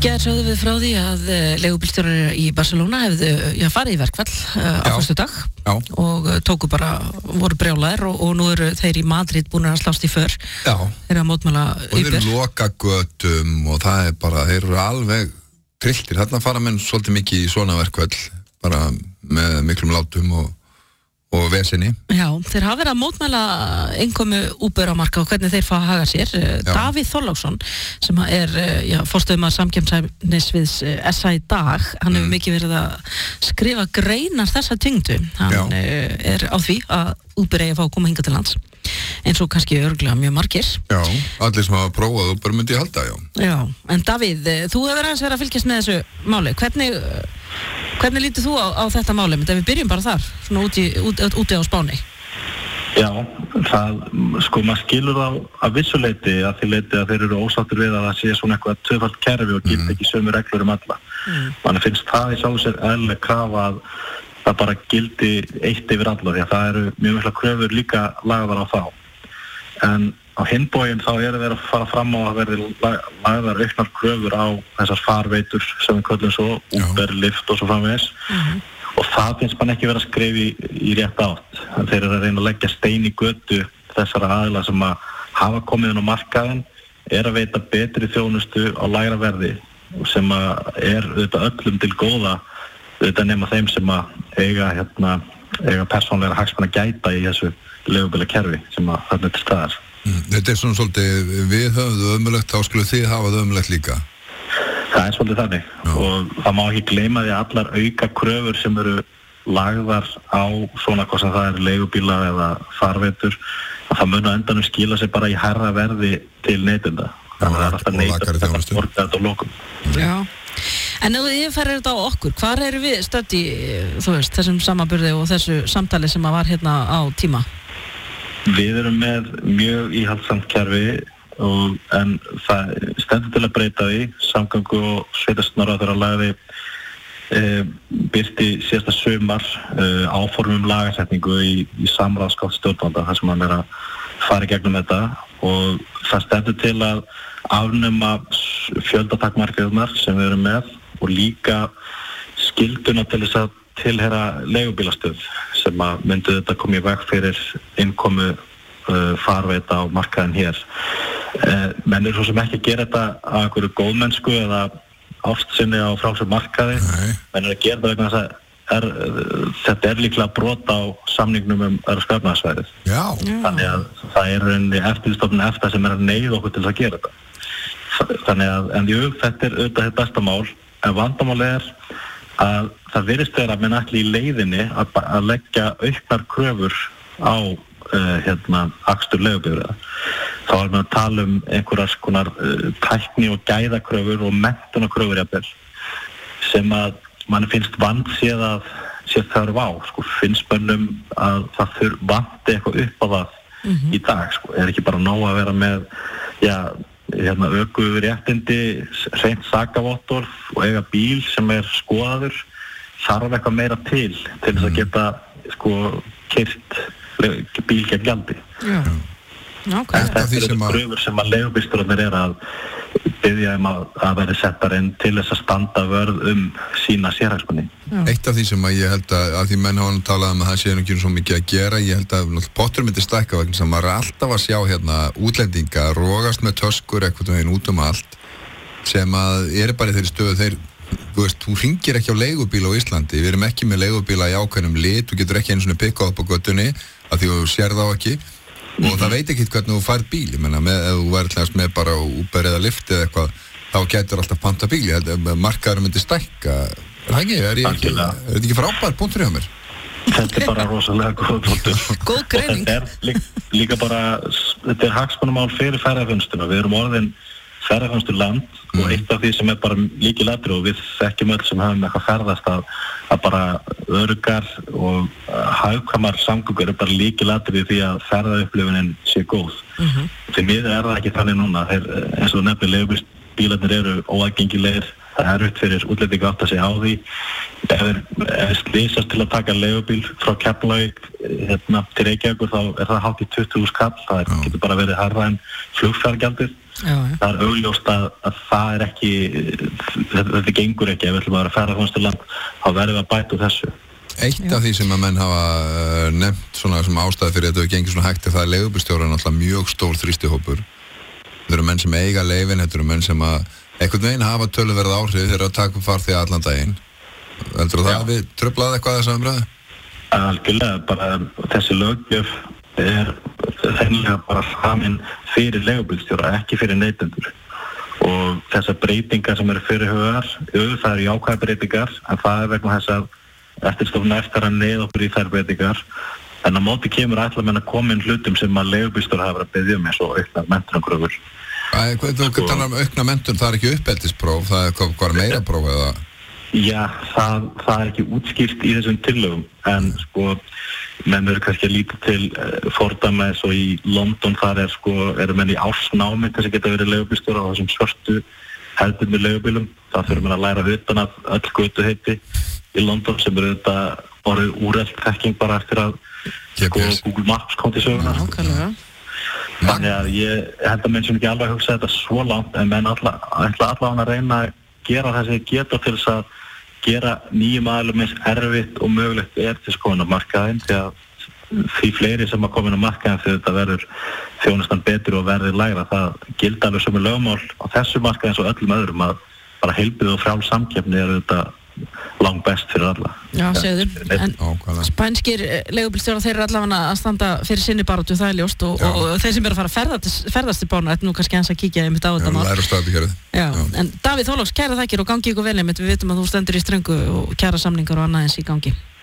gær sögðum við frá því að leigubílstjórar í Barcelona hefðu farið í verkfall á föstudag og tóku bara, voru brjálaðir og nú eru þeir í Madrid búin að slást í för. Já. Þeir eru að mótmæla og þeir eru loka götum og það bara, þeir eru alveg trilltir. Þarna fara menn svolítið mikið í svona verkfall, bara með miklum látum og vesinni. Já, þeir hafa verið að mótmæla innkomu Uber á markað og hvernig þeir fá að haga sér. Davíð Þorláksson, sem forstöðumaður samkeppnishæfnis SA í dag, hann hefur mikið verið að skrifa greinar þessa tengdu. Hann er á því að Uber eigi að fá að koma hingað til lands. Eins og kannski örugglega mjög margir. Já, allir sem hafa prófað Uber myndi ég halda, já. Já, en Davíð, þú hefur aðeins verið að fylgjast með þessu máli. Hvernig lítur þú á þetta máli? Við byrjum bara þar, svona úti á Spáni. Já, maður skilur það að vissuleiti að því leiti að þeir eru ósáttir við að það sé svona eitthvað tvöfalt kerfi og gildi ekki sömu reglur alla. Manni finnst það í sjálfu sér eðlileg krafa að það bara gildi eitt yfir alla því að það eru mjög mikla kröfur líka lagðar á þá. En á hinbóginn þá eru þeir að fara fram á að verði lagðar auknar kröfur á þessar farveitur sem við köllum svo, Uber, Lyft og svo framvegis. Og það finnst mann ekki verið að skrifa í rétt átt. Þeir eru að reyna að leggja stein í götu þessara aðila sem að hafa komið inn á markaðinn, er að veita betri þjónustu á lægra verði sem að er auðvitað öllum til góða, auðvitað nema þeim sem að eiga persónlega hagsmuna gæta í þessu leigubílakerfi sem að þarna til staðar. Þetta er svona svolítið, við höfum það ömurlegt, þá skulle þið hafa það ömurlegt líka. Það er svolítið þannig. Og það má ekki gleyma því að allar auka kröfur sem eru lagðar á svona hvað sem það er leigubíla eða farveitur, að það mun á endanum skila sig bara í hærra verði til neytenda. Þannig að það er alltaf neytenda að borga þetta á lokum. Já. En ef þú yfirferðir þetta á okkur, hvar eru við stödd í, þessum samanburði og þessu samtali sem var hérna á tíma? Við erum með mjög íhaldssamt kerfi en það stendur til að breyta því. Samgöngu og sveitarstjórnarráðherra lagði birti síðasta sumar áformum lagasetningu í samráðsgátt stjórnvalda þar sem hann er að fara í gegnum þetta og það stendur til að afnema fjöldatakmarkanirnar sem við erum með og líka skylduna til þess að tilheyra leigubílastöð sem að myndi þetta koma í veg fyrir innkomu farveita á markaðinn hér. Menn eru svo sem ekki að gera þetta að einhverju góðmennsku eða ástsinni á frjálsum markaði. Menn eru að gera þetta vegna þess að þetta er líklega brot á samningnum Evrópska efnahagssvæðið. Þannig að það er rauninni eftirlitsstofnun EFTA sem er að neyða okkur til að gera þetta. Þannig að, þetta er auðvitað þetta besta mál, en vandamál er að það virðist vera að menn ætli í leiðinni að leggja auknar kröfur á akstur leigubifreiða. Þá er maður að tala einhverjar konar tækni og gæðakröfur og menntunarkröfur jafnvel sem að mann finnst vandséð að sé þörf á. Finnst mönnum að það vanti eitthvað upp á það í dag. Er ekki bara nóg að vera með ökuréttindi, hreint sakavottorð og eiga bíl sem er skoðaður, þarf eitthvað meira til þess að geta keyrt bíl gegn gjaldi. Þetta eru kröfur sem að leigubílstjórarnir er að biðja að verði settar inn til þess að standa vörð sína sérhagsmuni. Eitt af því sem að ég held að því menn hafa talað að það sé ekki svo mikið að gera, ég held að pottur myndi stækka vegna sem maður er alltaf að sjá útlendinga rogast með töskur eitthvað veginn út allt sem að er bara í þeirri stöðu þú hringir ekki á leigubíla á Íslandi, við erum ekki með leigubíla í ákveðnum lit, þú getur ekki einu svona pikkað upp á göttunni af því þú sér þá ekki og það veit ekki hvernig þú færð bíl, ég menna ef þú væri með bara Uber eða Lyft eða eitthvað, þá getur alltaf panta bíl, ég held að markaðurinn myndi stækka. Er þetta ekki frábær punktur hjá mér? Þetta er bara rosalega góð punktur. Góð greining. Þetta er líka bara, þetta er hagsmunamál fyrir ferðaþjónustuna. Við erum orðin ferðaþjónustuland og eitt af því sem er bara lykilatriði og við þekkjum öll sem höfum eitthvað ferðast að bara öruggar og hagkvæmar samgöngur er bara lykilatriði því að ferðaupplifunin sé góð. Því miður er það ekki þannig núna. Eins og nefnir leigubílarnir eru óaðgengilegir. Það er erfitt fyrir útlendinga átt að segja á því. Ef slysast til að taka leigubíl frá Keflavík til Reykjavíkur þá er það hátt í 20.000 kall. Það getur bara verið hærra en flugfargjaldið. Það augljóst að það ekki, þetta gengur ekki. Ef við ætlum að vera ferðaþjónustuland, þá verðum við að bæta úr þessu. Eitt af því sem að menn hafa nefnt svona sem ástæði fyrir þetta gengið svona hægt það leigubílstjórar náttúrulega mjög stór þrýstihópur. Þetta eru menn sem eiga leyfin, þetta eru menn sem að einhvern veginn hafa töluverð áhrif þegar að taka farþega allan daginn. Heldur það að við truflaði eitthvað þessa umræðu? Algjörlega, bara þessi löggjöf þennilega bara samin fyrir leigubílstjóra, ekki fyrir neytendur. Og þessar breytingar sem eru fyrirhugaðar, það eru jákvæðar breytingar, en það vegna þess að eftirstofna eftir að neyða okkur í þær breytingar. En á móti kemur ætla menn að koma inn hlutum sem að leigubílstjórar hafa verið að biðja eins og auknar menntunarkröfur. Þú talar aukna menntun, það ekki uppeldispróf, það hvað meira próf eða? Já, það ekki útskýrt í þessum tillögum, en menn eru kannski að líta til fordæma eins og í London, þar eru menn í ársnámi sem geta verið leigubílstjórar á þessum svörtu hefðbundnu leigubílum. Það þurfum menn að læra utan af öll götuheiti í London sem eru þetta orðið úrelt þekking bara eftir að Google Maps kom til söguna. Þannig að ég held að menn sem ekki alveg hugsa þetta svo langt, en menn ætla allavega að reyna að gera það sem geta til þess að gera nýjum aðilum eins erfitt og mögulegt til þess að koma á markaðinn, því að því fleiri sem að koma inn á markaðinn þegar þetta verður þjónustan betur og verður lægra. Það gildi alveg sömu lögmál á þessu markaði eins og öllum öðrum að bara heilbrigð og frjáls samkeppni eru þetta langt best fyrir alla. Já, segðu, en spænskir leigubílstjórar þeir eru allavega að standa fyrir sinni baráttu, það ljóst og þeir sem eru að fara að ferðast til bána, þetta nú kannski hans að kíkja einmitt á þetta mál. Já, en Davíð Þorláks, kæra þakkir og gangi ykkur vel einmitt, við vitum að þú stendur í ströngu og kæra samningar og annað eins í gangi.